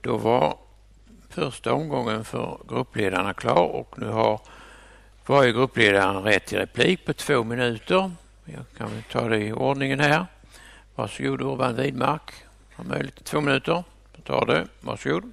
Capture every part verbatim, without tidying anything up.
Då var första omgången för gruppledarna klar och nu har varje gruppledare rätt till replik på två minuter. Jag kan väl ta det i ordningen här. Varsågod Urban Widmark. Har möjlighet till två minuter. Ta det. Varsågod.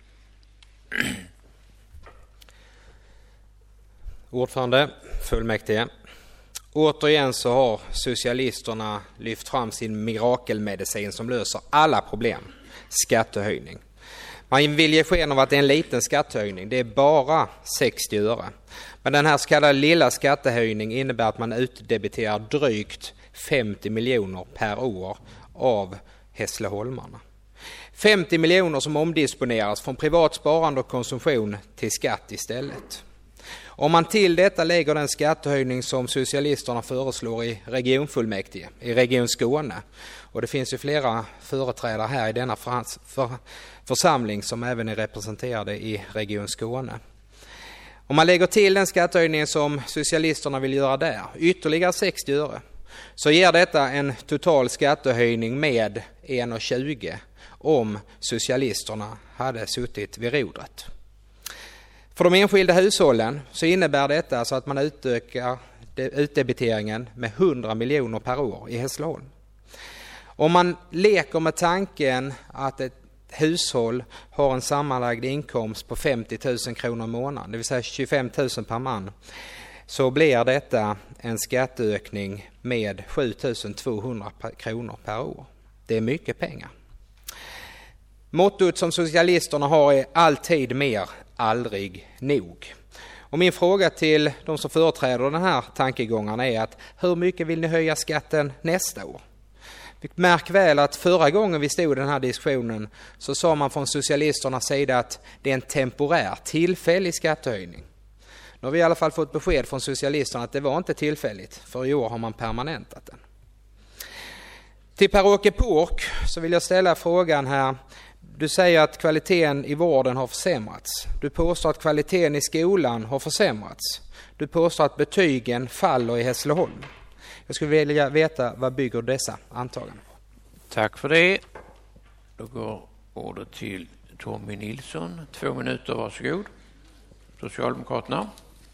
Ordförande, fullmäktige. Återigen så har socialisterna lyft fram sin mirakelmedicin som löser alla problem. Skattehöjning. Man vill ge sken av att det är en liten skattehöjning. Det är bara sextio öre. Men den här så kallade lilla skattehöjning innebär att man utdebiterar drygt femtio miljoner per år av Hässleholmarna. femtio miljoner som omdisponeras från privat sparande och konsumtion till skatt istället. Om man till detta lägger den skattehöjning som socialisterna föreslår i regionfullmäktige, i Region Skåne. Och det finns ju flera företrädare här i denna församling som även är representerade i Region Skåne. Om man lägger till den skattehöjningen som socialisterna vill göra där, ytterligare sextio öre, så ger detta en total skattehöjning med en komma tjugo om socialisterna hade suttit vid rodret. För de enskilda hushållen så innebär detta alltså att man utökar utdebiteringen med hundra miljoner per år i Hässleholm. Om man leker med tanken att ett hushåll har en sammanlagd inkomst på femtio tusen kronor i månaden, det vill säga tjugofem tusen per man, så blir detta en skatteökning med sju tusen tvåhundra kronor per år. Det är mycket pengar. Mottot som socialisterna har är alltid mer, aldrig nog. Och min fråga till de som företräder den här tankegångarna är att hur mycket vill ni höja skatten nästa år? Märk väl att förra gången vi stod i den här diskussionen så sa man från socialisternas sida att det är en temporär, tillfällig skattehöjning. Nu har vi i alla fall fått besked från socialisterna att det var inte tillfälligt, för i år har man permanentat den. Till Per-Åke Pork så vill jag ställa frågan här. Du säger att kvaliteten i vården har försämrats. Du påstår att kvaliteten i skolan har försämrats. Du påstår att betygen faller i Hässleholm. Jag skulle vilja veta vad bygger dessa antaganden på. Tack för det. Då går ordet till Tommy Nilsson. Två minuter, varsågod. Socialdemokraterna.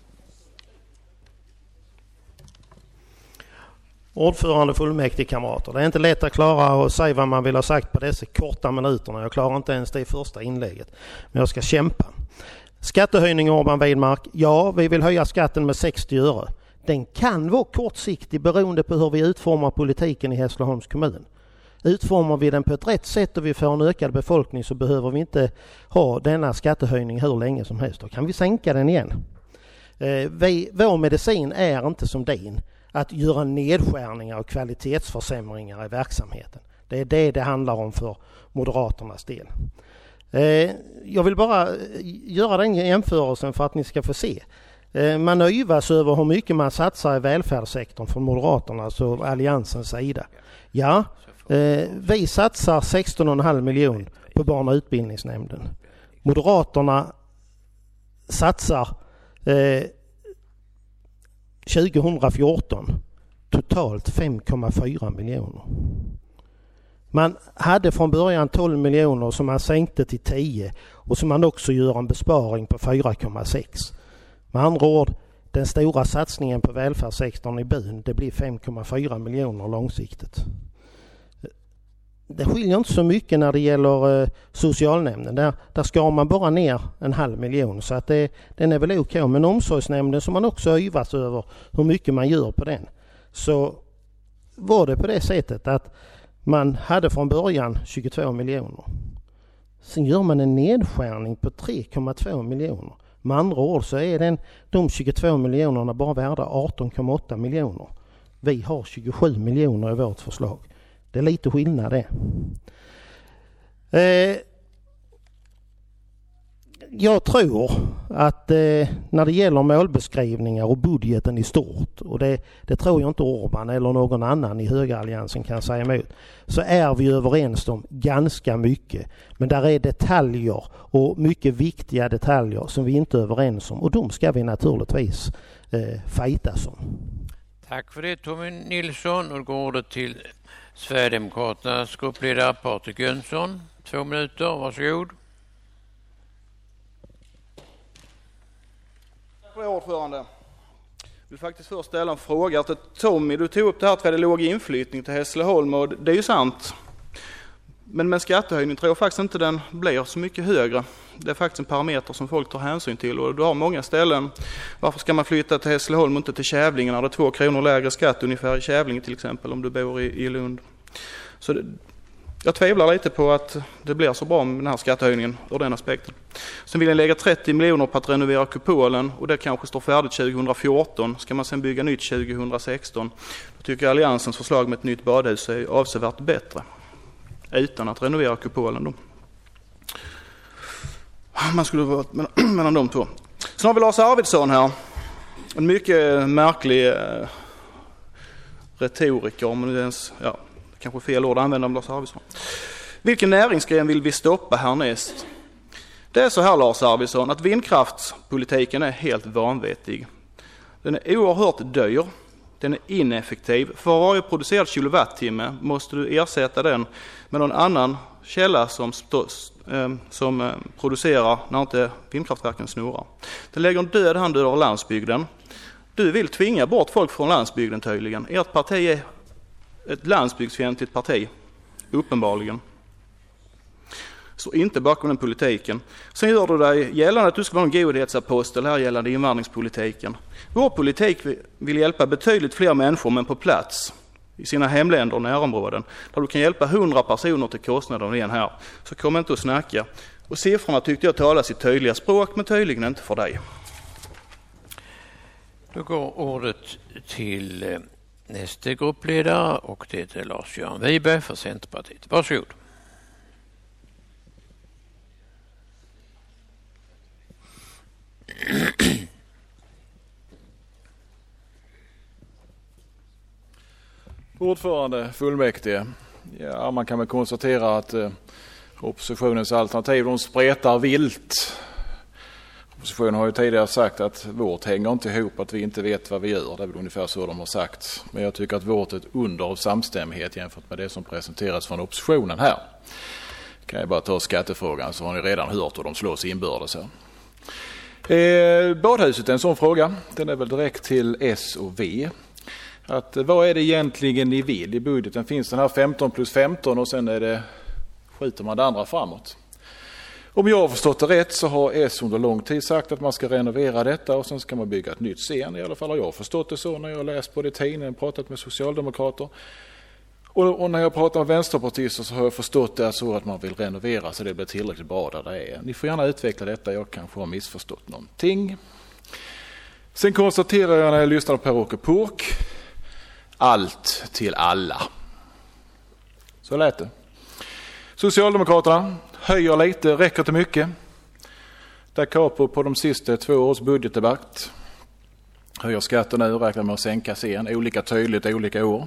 Ordförande, fullmäktigekamrater. Det är inte lätt att klara att säga vad man vill ha sagt på dessa korta minuterna. Jag klarar inte ens det i första inlägget. Men jag ska kämpa. Skattehöjning, Urban Widmark. Ja, vi vill höja skatten med sextio öre. Den kan vara kortsiktig beroende på hur vi utformar politiken i Hässleholms kommun. Utformar vi den på ett rätt sätt och vi får en ökad befolkning så behöver vi inte ha denna skattehöjning hur länge som helst. Då kan vi sänka den igen. Eh, vi, vår medicin är inte som din. Att göra nedskärningar och kvalitetsförsämringar i verksamheten. Det är det det handlar om för Moderaternas del. Eh, jag vill bara göra den jämförelsen för att ni ska få se. Eh, man yvas över hur mycket man satsar i välfärdssektorn från Moderaternas och Alliansens sida. Ja, eh, vi satsar sexton komma fem miljoner på barn- och utbildningsnämnden. Moderaterna satsar eh, tjugohundrafjorton totalt fem komma fyra miljoner. Man hade från början tolv miljoner som man sänkte till tio och som man också gör en besparing på fyra komma sex. Med andra ord, den stora satsningen på välfärdssektorn i byn, det blir fem komma fyra miljoner långsiktigt. Det skiljer inte så mycket när det gäller eh, socialnämnden. Där, där skar man bara ner en halv miljon så att det, den är väl okej. Men omsorgsnämnden som man också yvas över hur mycket man gör på den. Så var det på det sättet att man hade från början tjugotvå miljoner. Sen gör man en nedskärning på tre komma två miljoner. Med andra ord så är den, de tjugotvå miljonerna bara värda arton komma åtta miljoner. Vi har tjugosju miljoner i vårt förslag. Det är lite skillnad det. Eh, jag tror att eh, när det gäller målbeskrivningar och budgeten i stort, och det, det tror jag inte Urban eller någon annan i högeralliansen kan säga emot, så är vi överens om ganska mycket. Men där är detaljer och mycket viktiga detaljer som vi inte är överens om, och de ska vi naturligtvis eh, fightas om. Tack för det Tommy Nilsson, och går ordet till Sverigedemokraternas gruppledare Patrik Jönsson. Två minuter, varsågod. för det, ordförande. Jag vill faktiskt först ställa en fråga till Tommy. Du tog upp det här att det är låg inflyttning till Hässleholm, och det är ju sant. Men med skattehöjning tror jag faktiskt inte den blir så mycket högre. Det är faktiskt en parameter som folk tar hänsyn till, och du har många ställen. Varför ska man flytta till Hässleholm och inte till Kävlinge när det är två kronor lägre skatt ungefär i Kävlinge till exempel om du bor i, i Lund? Så det, jag tvivlar lite på att det blir så bra med den här skattehöjningen ur den aspekten. Sen vill jag lägga trettio miljoner på att renovera kupolen, och det kanske står färdigt tjugohundrafjorton. Ska man sen bygga nytt tjugohundrasexton, då tycker jag Alliansens förslag med ett nytt badhus är avsevärt bättre. Utan att renovera kupolen då. Man skulle vara mellan de två. Sen har vi Lars Arvidsson här. En mycket märklig eh, retoriker, om det ens, ja, kanske fel ord att använda om Lars Arvidsson. Vilken näringsgren vill vi stoppa härnäst? Det är så här, Lars Arvidsson, att vindkraftspolitiken är helt vanvettig. Den är oerhört dyr. Den är ineffektiv. För varje producerad kilowattimme måste du ersätta den med någon annan källa som, stå, eh, som eh, producerar när inte vindkraftverken snurrar. Det lägger en död hand över landsbygden. Du vill tvinga bort folk från landsbygden tydligen. Ert parti är ett landsbygdsfientligt parti, uppenbarligen. Så inte bakom den politiken. Sen gör du dig gällande att du ska vara en godhetsapostel här gällande invandringspolitiken. Vår politik vill hjälpa betydligt fler människor, men på plats i sina hemländer och närområden. Där du kan hjälpa hundra personer till kostnaden igen här. Så kom inte att snacka. Och siffrorna tyckte jag talar sitt tydliga språk, men tydligen inte för dig. Då går ordet till nästa gruppledare, och det är Lars-Göran Wiberg för Centerpartiet. Varsågod. Ordförande, fullmäktige. Ja, man kan väl konstatera att eh, oppositionens alternativ, de spretar vilt. Oppositionen har ju tidigare sagt att vårt hänger inte ihop, att vi inte vet vad vi gör. Det är väl ungefär så de har sagt. Men jag tycker att vårt är ett under av samstämmighet jämfört med det som presenteras från oppositionen här. Kan jag bara ta skattefrågan, så har ni redan hört hur de slås inbördes här. Eh, badhuset är en sån fråga. Den är väl direkt till S och V. Att, vad är det egentligen ni vill? I budgeten finns den här femton plus femton, och sen är det, skjuter man det andra framåt. Om jag har förstått det rätt så har S under lång tid sagt att man ska renovera detta och sen ska man bygga ett nytt scen. I alla fall har jag förstått det så när jag har läst både tidningen och pratat med socialdemokrater. Och, och när jag pratar med vänsterpartister så har jag förstått det så att man vill renovera så det blir tillräckligt bra där det är. Ni får gärna utveckla detta, jag kanske har missförstått någonting. Sen konstaterar jag när jag lyssnar på Per-Åke Påk, allt till alla. Så lät det. Socialdemokraterna höjer lite, räcker till mycket. Där Capo på de sista två års budgetdebatt höjer skatten nu, räknar med att sänka sen, olika tydligt, olika år.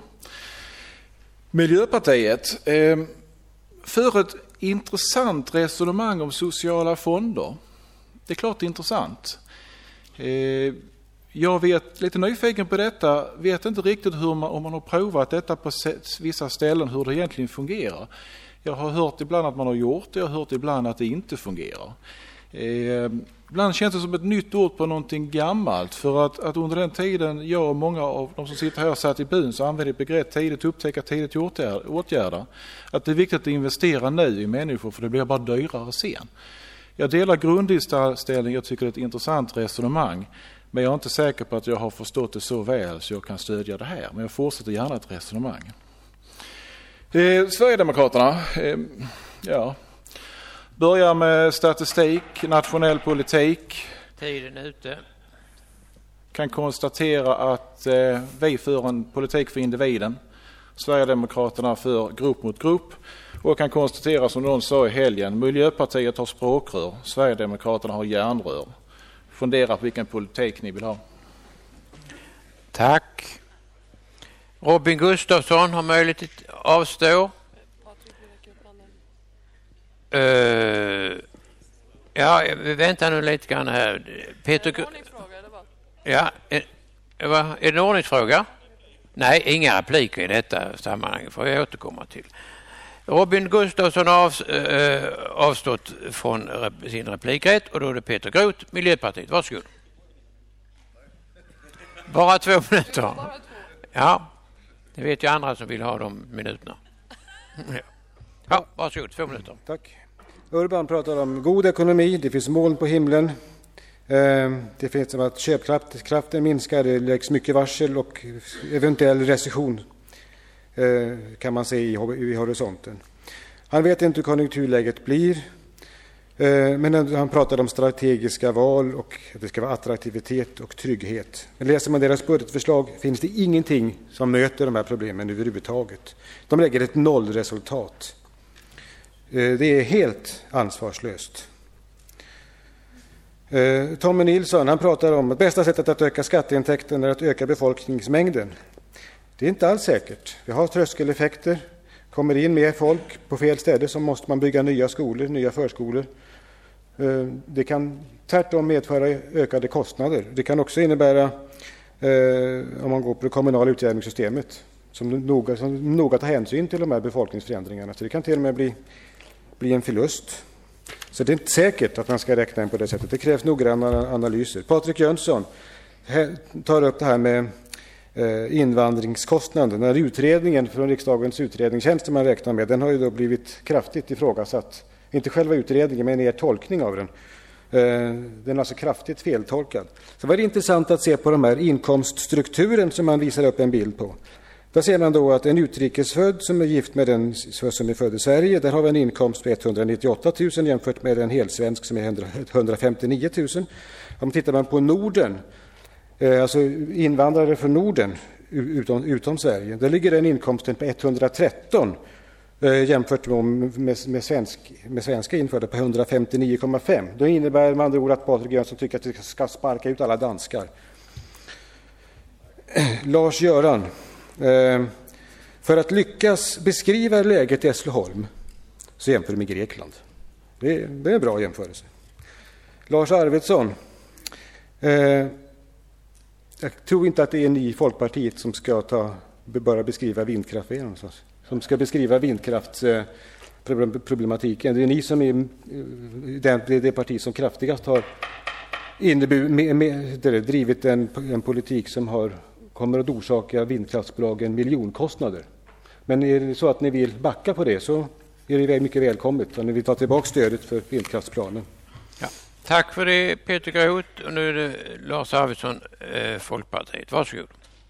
Miljöpartiet eh, för ett intressant resonemang om sociala fonder. Det är klart det är intressant. Eh, jag vet lite nyfiken på detta, vet inte riktigt hur man, om man har provat detta på vissa ställen, hur det egentligen fungerar. Jag har hört ibland att man har gjort det, jag har hört ibland att det inte fungerar. Eh, ibland känns det som ett nytt ord på någonting gammalt, för att, att under den tiden jag och många av de som sitter här satt i byn så använder begrepp tidigt upptäcka, tidigt åtgärda. Att det är viktigt att investera nu i människor, för det blir bara dyrare sen. Jag delar grundinställningen, jag tycker det är ett intressant resonemang, men jag är inte säker på att jag har förstått det så väl så jag kan stödja det här. Men jag fortsätter gärna ett resonemang. Eh, Sverigedemokraterna, eh, ja, börjar med statistik, nationell politik. Tiden är ute. Kan konstatera att eh, vi för en politik för individen. Sverigedemokraterna för grupp mot grupp. Och kan konstatera, som någon sa i helgen, Miljöpartiet har språkrör, Sverigedemokraterna har järnrör. Fundera på vilken politik ni vill ha. Tack. Robin Gustafsson har möjlighet att avstå. Uh, ja, vi väntar nu lite grann här. Peter, är det en ordningsfråga? Ja, är, är det en ordningsfråga? Nej, inga repliker i detta sammanhang får jag återkomma till. Robin Gustafsson har av, uh, avstått från rep- sin replikrätt, och då är det Peter Groth, Miljöpartiet. Varsågod. Bara två minuter. Ja, det vet ju andra som vill ha de minuterna. Ja, varsågod, två minuter. Tack. Urban pratar om god ekonomi, det finns moln på himlen. Det finns att köpkraften minskar, det läggs mycket varsel och eventuell recession kan man se i horisonten. Han vet inte hur konjunkturläget blir, men han pratar om strategiska val och att det ska vara attraktivitet och trygghet. Men läser man deras budgetförslag finns det ingenting som möter de här problemen överhuvudtaget. De lägger ett nollresultat. Det är helt ansvarslöst. Tommy Nilsson, han pratar om att bästa sättet att öka skatteintäkten är att öka befolkningsmängden. Det är inte alls säkert. Vi har tröskeleffekter. Kommer in mer folk på fel städer så måste man bygga nya skolor, nya förskolor. Det kan tvärtom medföra ökade kostnader. Det kan också innebära, om man går på det kommunala utjämningssystemet, som noga, som noga tar hänsyn till de här befolkningsförändringarna. Så det kan till och med bli, bli en förlust. Så det är inte säkert att man ska räkna in på det sättet. Det krävs noggranna analyser. Patrik Jönsson tar upp det här med invandringskostnaden. Den här utredningen från riksdagens utredningstjänst som man räknar med, den har ju då blivit kraftigt ifrågasatt. Inte själva utredningen, men er tolkning av den. Den är alltså kraftigt feltolkad. Så var det intressant att se på de här inkomststrukturen som man visar upp en bild på. Där ser man då att en utrikesfödd som är gift med en som är född i Sverige, där har vi en inkomst på etthundranittioåtta tusen jämfört med en helsvensk som är etthundrafemtionio tusen. Om tittar man på Norden, alltså invandrare från Norden utom, utom Sverige, där ligger den inkomsten på etthundratretton jämfört med, med, med, svensk, med svenska införda på etthundrafemtionio komma fem. Det innebär med andra ord att Patrik Jönsson tycker att vi ska sparka ut alla danskar. Lars-Göran, för att lyckas beskriva läget i Hässleholm så jämför med Grekland. Det är, det är en bra jämförelse. Lars Arvidsson, eh, jag tror inte att det är ni i Folkpartiet som ska ta, bara beskriva vindkraft igen, som ska beskriva vindkraftsproblematiken. Det är ni som är det, det parti som kraftigast har innebur, med, med, drivit en, en politik som har kommer att orsaka vindkraftsbolagen miljonkostnader. Men är det så att ni vill backa på det så är det mycket välkommet om ni vill ta tillbaka stödet för vindkraftsplanen. Ja. Tack för det Peter Groth, och nu är det Lars Arvidsson, eh, Folkpartiet. Varsågod.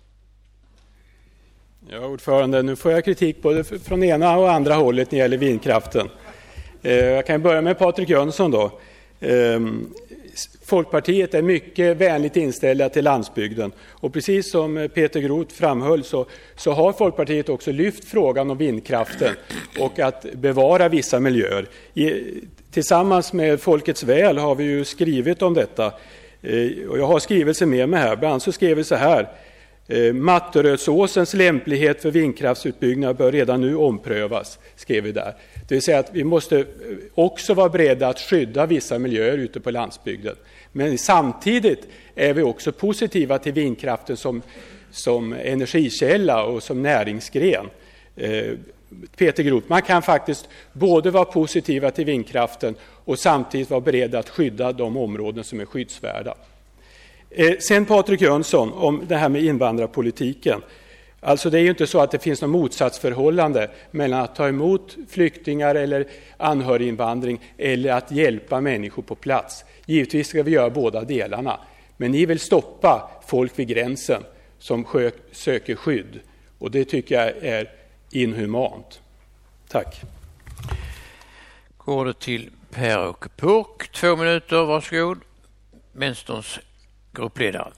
Ja, ordförande, nu får jag kritik både från ena och andra hållet när det gäller vindkraften. Eh, jag kan börja med Patrik Jönsson då. Eh, Folkpartiet är mycket vänligt inställda till landsbygden, och precis som Peter Groth framhöll så, så har Folkpartiet också lyft frågan om vindkraften och att bevara vissa miljöer. I, tillsammans med Folkets väl har vi ju skrivit om detta, eh, och jag har skrivelser med mig här. Bland annat så skrev vi så här: eh, Matterödsåsens lämplighet för vindkraftsutbyggnad bör redan nu omprövas, skrev vi där. Det vill säga att vi måste också vara beredda att skydda vissa miljöer ute på landsbygden. Men samtidigt är vi också positiva till vindkraften som, som energikälla och som näringsgren. Eh, Peter Groth, man kan faktiskt både vara positiva till vindkraften och samtidigt vara beredda att skydda de områden som är skyddsvärda. Eh, sen Patrik Jönsson om det här med invandrarpolitiken. Alltså det är ju inte så att det finns något motsatsförhållande mellan att ta emot flyktingar eller anhöriginvandring eller att hjälpa människor på plats. Givetvis ska vi göra båda delarna. Men ni vill stoppa folk vid gränsen som söker skydd. Och det tycker jag är inhumant. Tack. Går det till Per-Åke Purk. Två minuter, varsågod. Vänsterns gruppledare.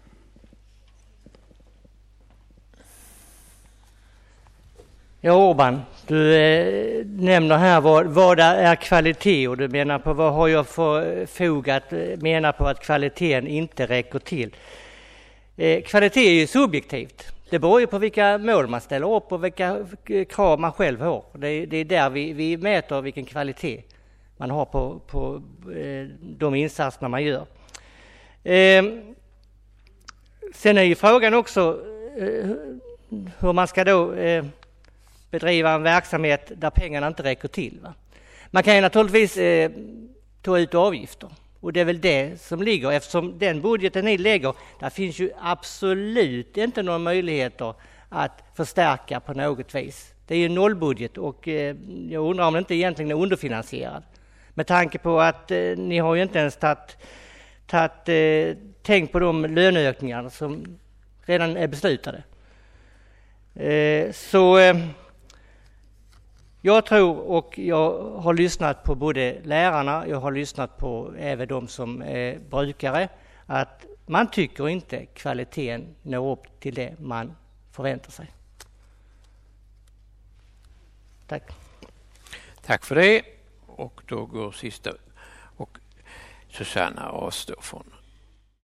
Ja, Urban, du eh, nämner här vad, vad är kvalitet, och du menar på vad har jag för fog att mena på att kvaliteten inte räcker till. Eh, kvalitet är ju subjektivt. Det beror ju på vilka mål man ställer upp och vilka krav man själv har. Det, det är där vi, vi mäter vilken kvalitet man har på, på eh, de insatserna man gör. Eh, sen är ju frågan också eh, hur man ska då eh, bedriva en verksamhet där pengarna inte räcker till. Va? Man kan ju naturligtvis eh, ta ut avgifter Och det är väl det som ligger, eftersom den budgeten ni lägger, där finns ju absolut inte några möjligheter att förstärka på något vis. Det är ju nollbudget och eh, jag undrar om det inte egentligen är underfinansierad. Med tanke på att eh, ni har ju inte ens tagit, tagit, eh, tänkt på de löneökningar som redan är beslutade. Eh, så eh, jag tror, och jag har lyssnat på både lärarna, jag har lyssnat på även de som är brukare, att man tycker inte kvaliteten når upp till det man förväntar sig. Tack. Tack för det. Och då går sista. Och Susanna avstår från